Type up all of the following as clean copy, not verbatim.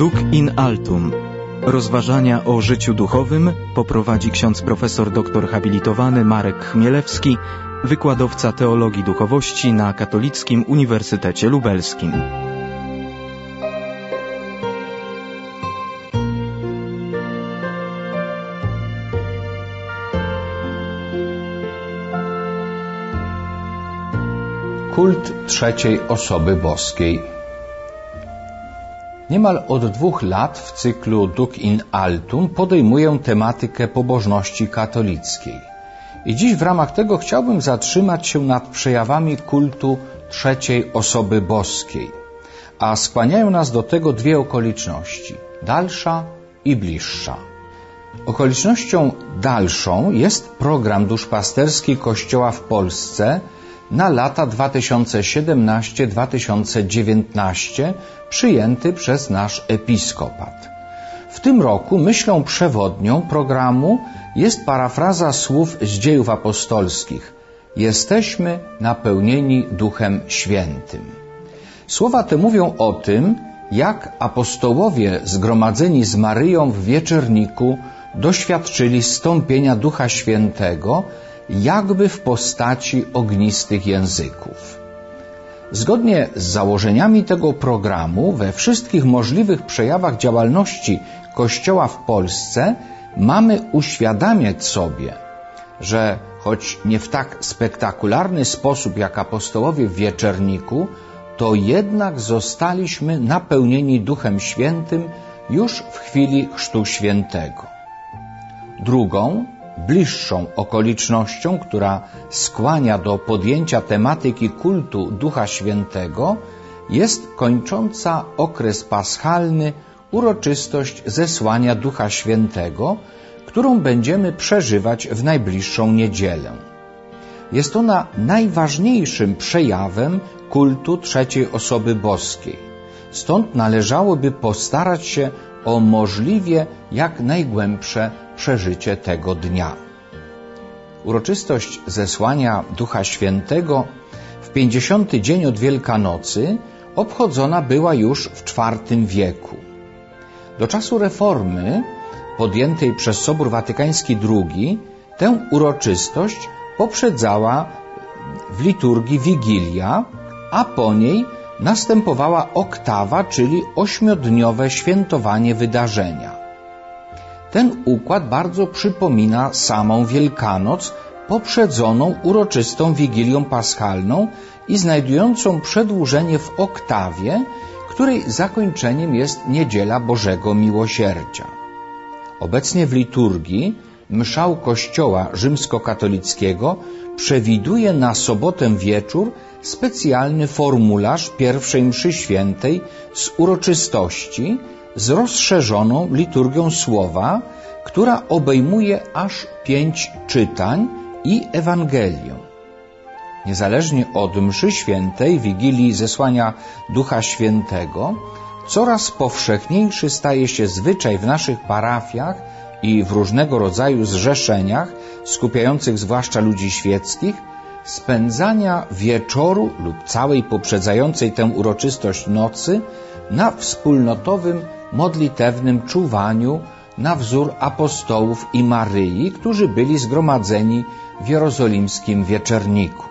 Duc in altum. Rozważania o życiu duchowym poprowadzi ksiądz profesor doktor habilitowany Marek Chmielewski, wykładowca teologii duchowości na Katolickim Uniwersytecie Lubelskim. Kult trzeciej osoby boskiej. Niemal od 2 lat w cyklu Duc in altum podejmuję tematykę pobożności katolickiej. I dziś w ramach tego chciałbym zatrzymać się nad przejawami kultu trzeciej osoby boskiej. A skłaniają nas do tego 2 okoliczności: dalsza i bliższa. Okolicznością dalszą jest program duszpasterski Kościoła w Polsce na lata 2017-2019 przyjęty przez nasz episkopat. W tym roku myślą przewodnią programu jest parafraza słów z Dziejów Apostolskich: jesteśmy napełnieni Duchem Świętym. Słowa te mówią o tym, jak apostołowie zgromadzeni z Maryją w wieczerniku doświadczyli zstąpienia Ducha Świętego jakby w postaci ognistych języków. Zgodnie z założeniami tego programu we wszystkich możliwych przejawach działalności Kościoła w Polsce mamy uświadamiać sobie, że choć nie w tak spektakularny sposób jak apostołowie w wieczerniku, to jednak zostaliśmy napełnieni Duchem Świętym już w chwili Chrztu Świętego. Drugą, bliższą okolicznością, która skłania do podjęcia tematyki kultu Ducha Świętego, jest kończąca okres paschalny uroczystość zesłania Ducha Świętego, którą będziemy przeżywać w najbliższą niedzielę. Jest ona najważniejszym przejawem kultu trzeciej osoby boskiej. Stąd należałoby postarać się o możliwie jak najgłębsze przeżycie tego dnia. Uroczystość zesłania Ducha Świętego w 50. dzień od Wielkanocy obchodzona była już w IV wieku. Do czasu reformy podjętej przez Sobór Watykański II tę uroczystość poprzedzała w liturgii Wigilia, a po niej następowała oktawa, czyli 8-dniowe świętowanie wydarzenia. Ten układ bardzo przypomina samą Wielkanoc, poprzedzoną uroczystą Wigilią Paschalną i znajdującą przedłużenie w oktawie, której zakończeniem jest Niedziela Bożego Miłosierdzia. Obecnie w liturgii mszał Kościoła rzymskokatolickiego przewiduje na sobotę wieczór specjalny formularz pierwszej mszy świętej z uroczystości z rozszerzoną liturgią słowa, która obejmuje aż 5 czytań i Ewangelię. Niezależnie od mszy świętej, Wigilii zesłania Ducha Świętego, coraz powszechniejszy staje się zwyczaj w naszych parafiach i w różnego rodzaju zrzeszeniach, skupiających zwłaszcza ludzi świeckich, spędzania wieczoru lub całej poprzedzającej tę uroczystość nocy na wspólnotowym, modlitewnym czuwaniu na wzór apostołów i Maryi, którzy byli zgromadzeni w jerozolimskim wieczerniku.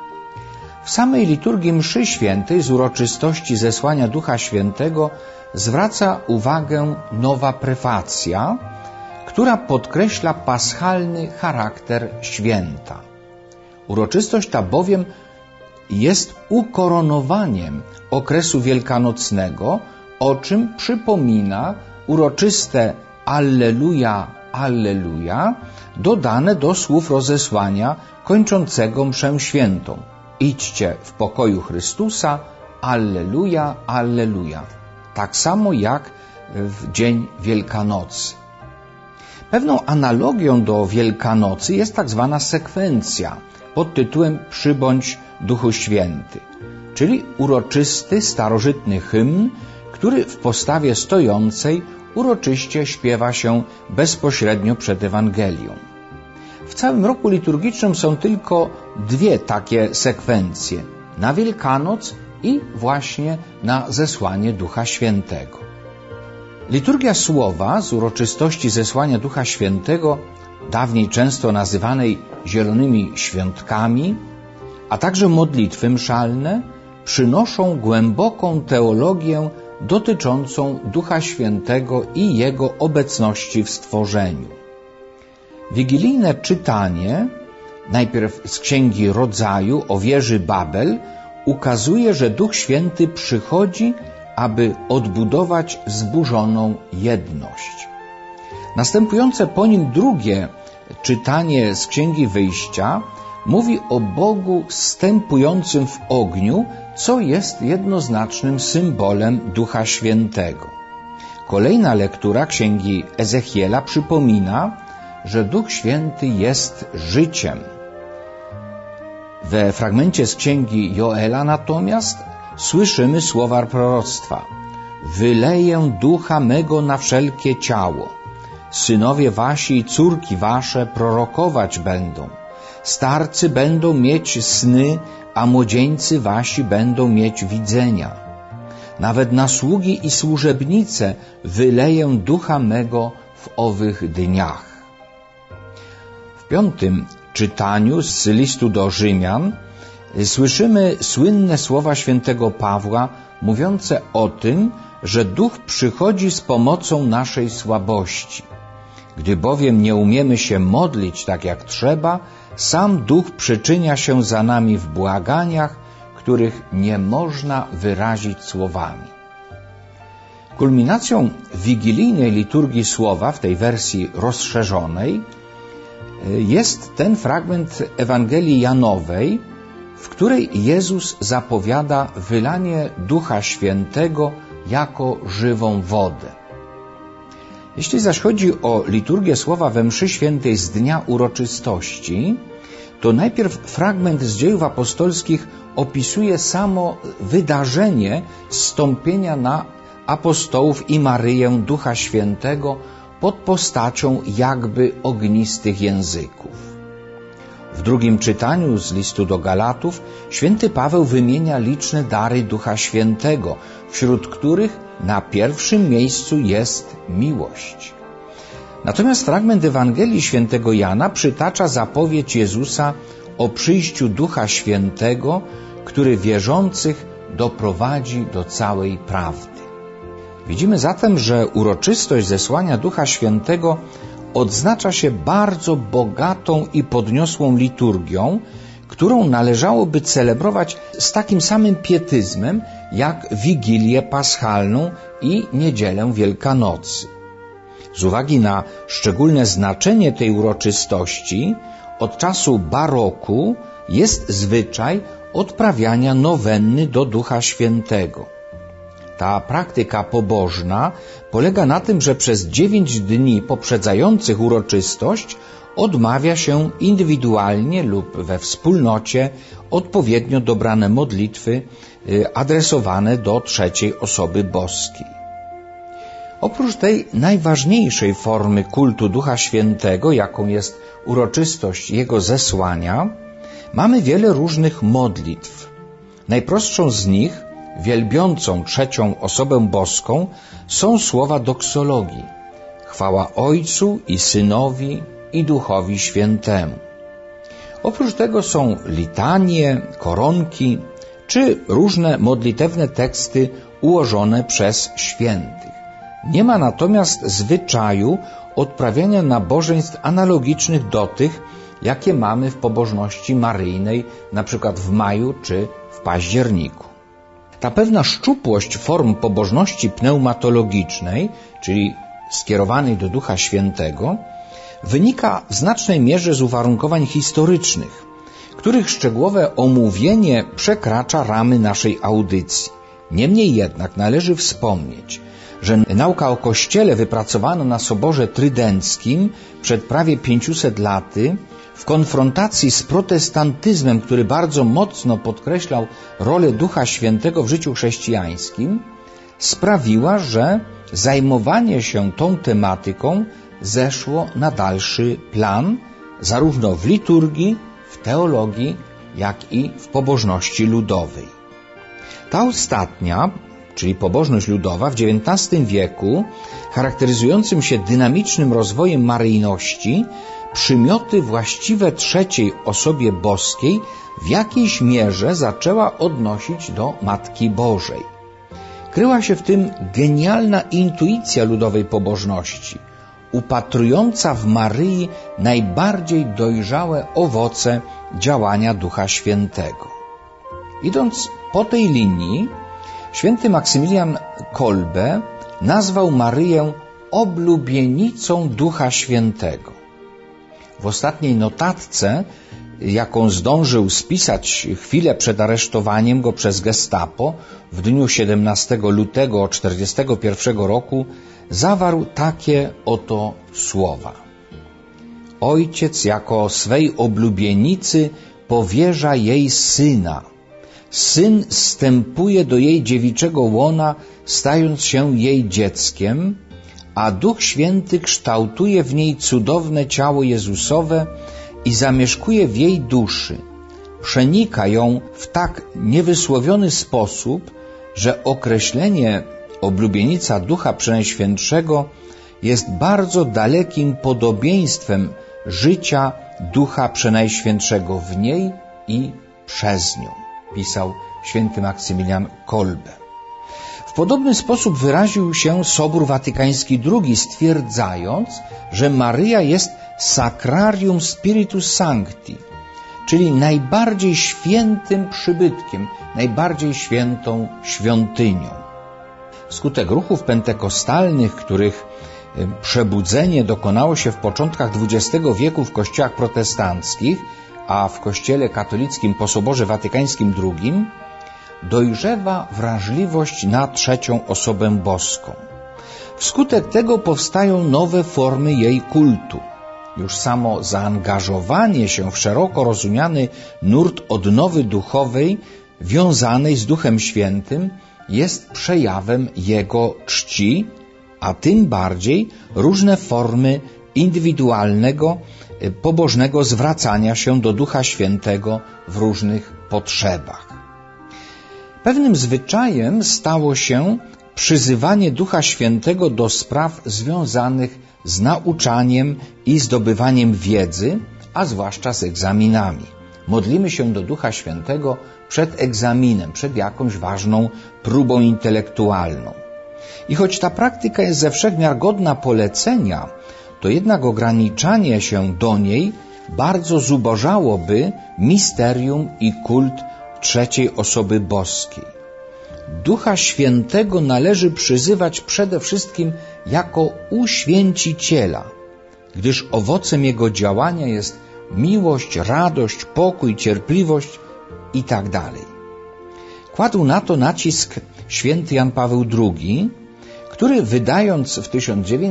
W samej liturgii mszy świętej z uroczystości zesłania Ducha Świętego zwraca uwagę nowa prefacja, która podkreśla paschalny charakter święta. Uroczystość ta bowiem jest ukoronowaniem okresu wielkanocnego, o czym przypomina uroczyste Alleluja, Alleluja, dodane do słów rozesłania kończącego mszę świętą: idźcie w pokoju Chrystusa, Alleluja, Alleluja. Tak samo jak w dzień Wielkanocy. Pewną analogią do Wielkanocy jest tak zwana sekwencja pod tytułem Przybądź Duchu Święty, czyli uroczysty, starożytny hymn, który w postawie stojącej uroczyście śpiewa się bezpośrednio przed Ewangelią. W całym roku liturgicznym są tylko 2 takie sekwencje: na Wielkanoc i właśnie na zesłanie Ducha Świętego. Liturgia Słowa z uroczystości zesłania Ducha Świętego, dawniej często nazywanej Zielonymi Świątkami, a także modlitwy mszalne, przynoszą głęboką teologię dotyczącą Ducha Świętego i Jego obecności w stworzeniu. Wigilijne czytanie, najpierw z Księgi Rodzaju o wieży Babel, ukazuje, że Duch Święty przychodzi, aby odbudować zburzoną jedność. Następujące po nim drugie czytanie z Księgi Wyjścia mówi o Bogu zstępującym w ogniu, co jest jednoznacznym symbolem Ducha Świętego. Kolejna lektura Księgi Ezechiela przypomina, że Duch Święty jest życiem. We fragmencie z Księgi Joela natomiast słyszymy słowa proroctwa: wyleję ducha mego na wszelkie ciało. Synowie wasi i córki wasze prorokować będą. Starcy będą mieć sny, a młodzieńcy wasi będą mieć widzenia. Nawet na sługi i służebnice wyleję ducha mego w owych dniach. W 5. czytaniu z listu do Rzymian słyszymy słynne słowa świętego Pawła mówiące o tym, że Duch przychodzi z pomocą naszej słabości. Gdy bowiem nie umiemy się modlić tak jak trzeba, sam Duch przyczynia się za nami w błaganiach, których nie można wyrazić słowami. Kulminacją wigilijnej liturgii Słowa w tej wersji rozszerzonej jest ten fragment Ewangelii Janowej, w której Jezus zapowiada wylanie Ducha Świętego jako żywą wodę. Jeśli zaś chodzi o liturgię Słowa we mszy świętej z dnia uroczystości, to najpierw fragment z Dziejów Apostolskich opisuje samo wydarzenie zstąpienia na apostołów i Maryję Ducha Świętego pod postacią jakby ognistych języków. W 2. czytaniu z listu do Galatów święty Paweł wymienia liczne dary Ducha Świętego, wśród których na pierwszym miejscu jest miłość. Natomiast fragment Ewangelii świętego Jana przytacza zapowiedź Jezusa o przyjściu Ducha Świętego, który wierzących doprowadzi do całej prawdy. Widzimy zatem, że uroczystość zesłania Ducha Świętego odznacza się bardzo bogatą i podniosłą liturgią, którą należałoby celebrować z takim samym pietyzmem jak Wigilię Paschalną i Niedzielę Wielkanocy. Z uwagi na szczególne znaczenie tej uroczystości, od czasu baroku jest zwyczaj odprawiania nowenny do Ducha Świętego. Ta praktyka pobożna polega na tym, że przez 9 dni poprzedzających uroczystość odmawia się indywidualnie lub we wspólnocie odpowiednio dobrane modlitwy adresowane do trzeciej osoby boskiej. Oprócz tej najważniejszej formy kultu Ducha Świętego, jaką jest uroczystość Jego zesłania, mamy wiele różnych modlitw. Najprostszą z nich, wielbiącą trzecią osobę boską, są słowa doksologii. Chwała Ojcu i Synowi i Duchowi Świętemu. Oprócz tego są litanie, koronki czy różne modlitewne teksty ułożone przez świętych. Nie ma natomiast zwyczaju odprawiania nabożeństw analogicznych do tych, jakie mamy w pobożności maryjnej, na przykład w maju czy w październiku. Ta pewna szczupłość form pobożności pneumatologicznej, czyli skierowanej do Ducha Świętego, wynika w znacznej mierze z uwarunkowań historycznych, których szczegółowe omówienie przekracza ramy naszej audycji. Niemniej jednak należy wspomnieć, że nauka o Kościele wypracowana na Soborze Trydenckim przed prawie 500 laty w konfrontacji z protestantyzmem, który bardzo mocno podkreślał rolę Ducha Świętego w życiu chrześcijańskim, sprawiła, że zajmowanie się tą tematyką zeszło na dalszy plan, zarówno w liturgii, w teologii, jak i w pobożności ludowej. Ta ostatnia, czyli pobożność ludowa, w XIX wieku, charakteryzującym się dynamicznym rozwojem maryjności, przymioty właściwe trzeciej osobie boskiej w jakiejś mierze zaczęła odnosić do Matki Bożej. Kryła się w tym genialna intuicja ludowej pobożności, upatrująca w Maryi najbardziej dojrzałe owoce działania Ducha Świętego. Idąc po tej linii, święty Maksymilian Kolbe nazwał Maryję oblubienicą Ducha Świętego. W ostatniej notatce, jaką zdążył spisać chwilę przed aresztowaniem go przez Gestapo w dniu 17 lutego 1941 roku, zawarł takie oto słowa. Ojciec jako swej oblubienicy powierza jej syna. Syn wstępuje do jej dziewiczego łona, stając się jej dzieckiem, a Duch Święty kształtuje w niej cudowne ciało Jezusowe i zamieszkuje w jej duszy. Przenika ją w tak niewysłowiony sposób, że określenie oblubienica Ducha Przenajświętszego jest bardzo dalekim podobieństwem życia Ducha Przenajświętszego w niej i przez nią, pisał święty Maksymilian Kolbe. W podobny sposób wyraził się Sobór Watykański II, stwierdzając, że Maryja jest Sacrarium Spiritus Sancti, czyli najbardziej świętym przybytkiem, najbardziej świętą świątynią. Wskutek ruchów pentekostalnych, których przebudzenie dokonało się w początkach XX wieku w kościołach protestanckich, a w Kościele katolickim po Soborze Watykańskim II, dojrzewa wrażliwość na trzecią osobę boską. Wskutek tego powstają nowe formy jej kultu. Już samo zaangażowanie się w szeroko rozumiany nurt odnowy duchowej wiązanej z Duchem Świętym jest przejawem Jego czci, a tym bardziej różne formy indywidualnego, pobożnego zwracania się do Ducha Świętego w różnych potrzebach. Pewnym zwyczajem stało się przyzywanie Ducha Świętego do spraw związanych z nauczaniem i zdobywaniem wiedzy, a zwłaszcza z egzaminami. Modlimy się do Ducha Świętego przed egzaminem, przed jakąś ważną próbą intelektualną. I choć ta praktyka jest ze wszech miar godna polecenia, to jednak ograniczanie się do niej bardzo zubożałoby misterium i kult trzeciej osoby boskiej. Ducha Świętego należy przyzywać przede wszystkim jako uświęciciela, gdyż owocem Jego działania jest miłość, radość, pokój, cierpliwość itd. Kładł na to nacisk święty Jan Paweł II, który wydając w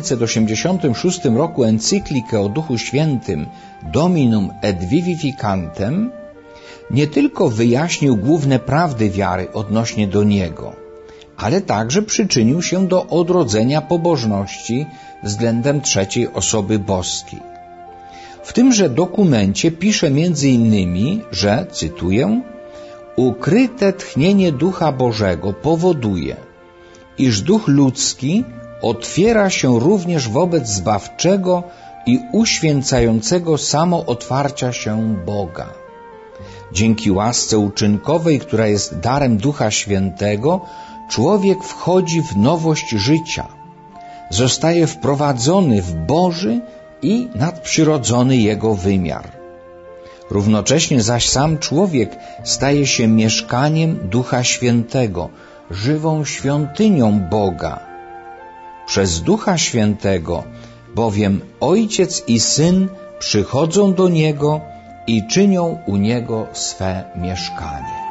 1986 roku encyklikę o Duchu Świętym Dominum et Vivificantem nie tylko wyjaśnił główne prawdy wiary odnośnie do Niego, ale także przyczynił się do odrodzenia pobożności względem trzeciej osoby boskiej. W tymże dokumencie pisze m.in., że, cytuję, ukryte tchnienie Ducha Bożego powoduje, iż duch ludzki otwiera się również wobec zbawczego i uświęcającego samootwarcia się Boga. Dzięki łasce uczynkowej, która jest darem Ducha Świętego, człowiek wchodzi w nowość życia, zostaje wprowadzony w Boży i nadprzyrodzony Jego wymiar. Równocześnie zaś sam człowiek staje się mieszkaniem Ducha Świętego, żywą świątynią Boga. Przez Ducha Świętego bowiem Ojciec i Syn przychodzą do Niego i czynią u Niego swe mieszkanie.